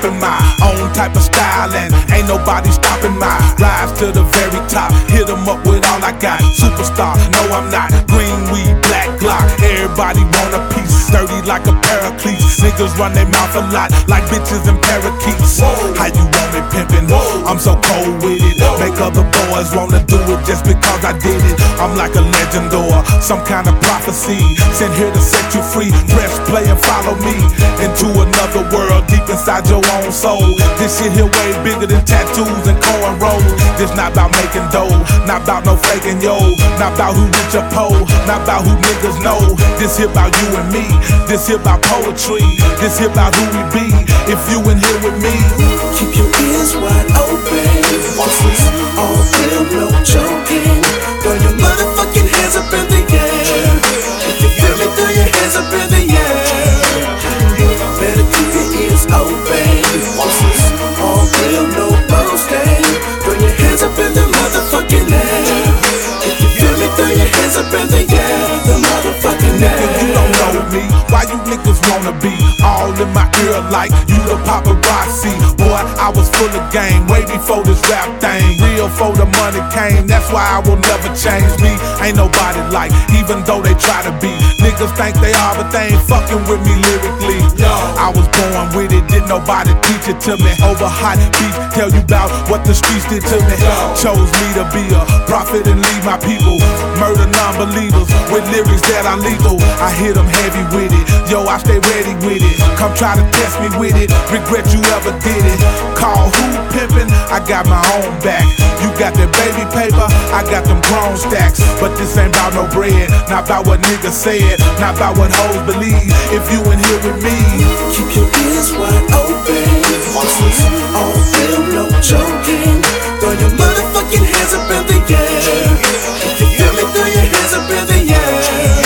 rapping my own type of style, and ain't nobody stopping my rise to the very top. Hit 'em up with all I got. Superstar, no I'm not. Green weed, black Glock. Everybody want a piece. Sturdy like a paraclete. Niggas run their mouth a lot like bitches and parakeets. How you want me pimpin'? I'm so cold with it. Make other boys wanna do it just because I did it. I'm like a legend or some kind of prophecy. Sent here to set you free. Press play and follow me into another world deep inside your own soul. This shit here way bigger than tattoos and cornrows. This not about making dough, not about no faking yo, not about who rich or poor, not about who niggas know. This here about you and me. This here about poetry. This here about who we be. If you in here with me, keep your ears wide open. This is all real, no joking. Throw your motherfucking hands up in the air. If you feel me, throw your hands up in the air. Better keep your ears open. This is all real, no boasting. Throw your hands up in the motherfucking air. If you feel me, throw your hands up in the air. The motherfucking air. nigga, you don't know me. Why you niggas wanna be all in my ear like you the paparazzi? Boy, I was full of game way before this rap thing. Real for the money came, that's why I will never change me. Ain't nobody like, even though they try to be. Niggas think they are, but they ain't fucking with me lyrically. I was born with it, didn't nobody teach it to me. Over hot beef, tell you about what the streets did to me. Chose me to be a prophet and lead my people. Murder non-believers with lyrics that are lethal. I hit them heavy with it, yo, I stay ready with it. Come try to test me with it, regret you ever did it. Call who pimpin', I got my own back. You got that baby paper, I got them grown stacks. But this ain't about no bread, not about what niggas said, not about what hoes believe. If you in here with me, keep your ears wide open. This is all real, no joking. Throw your motherfucking hands up in the air. If you feel me, throw your hands up in the air.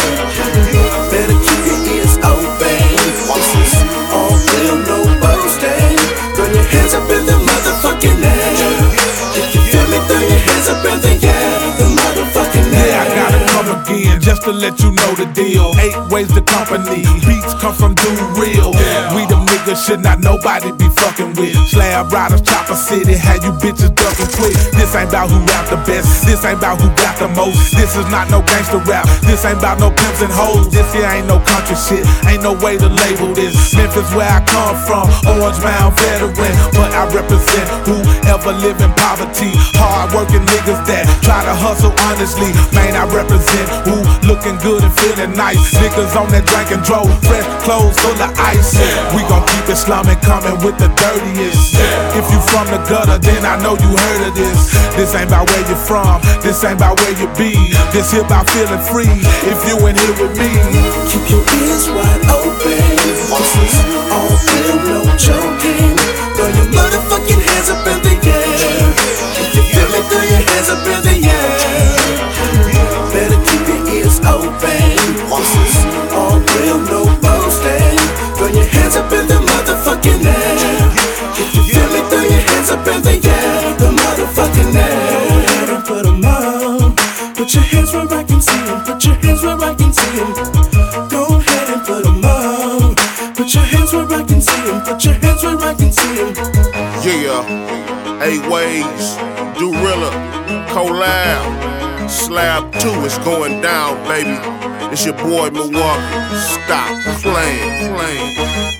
Better keep your ears open. This is all real, no boasting. Throw your hands up in the motherfucking air. If you feel me, throw your hands up in the air. The motherfucking air. yeah, I gotta come again just to let you know the deal. 8 ways to company, beats come from Dude Real. We the niggas should not nobody be fucking with. Slab riders, Chopper City, had you bitches ducking quick. This ain't about who rap the best, this ain't about who got the most. This is not no gangster rap, this ain't about no pimps and hoes. This here ain't no country shit, ain't no way to label this. Memphis where I come from, Orange Mound veteran. But I represent whoever live in poverty. Hard working niggas that try to hustle honestly. Man, I represent who looking good and feeling nice. Niggas on that drink and drove, fresh clothes full of ice. We gon' keep it slumming, coming with the dirtiest. If you from the gutter, then I know you heard of this. This ain't about where you from, this ain't about where you be. This here about feeling free, if you in here with me. Keep your ears wide open. This is all real, no joking. Throw your motherfucking hands up in the air. If you feel me, throw your hands up in the air. Better keep your ears open. This is all real, no boasting. Throw your hands up in the motherfucking air. If you feel me, throw your hands up in the air. The motherfucking air. Go ahead and put 'em on. Put your hands where I can see 'em. Put your hands where I can see 'em. Go ahead and put 'em on. Put your hands where I can see 'em. Put your hands where I can see 'em. Yeah, 8 ways, Dorilla, Collab, Slab 2 is going down, baby. It's your boy Milwaukee. Stop playing.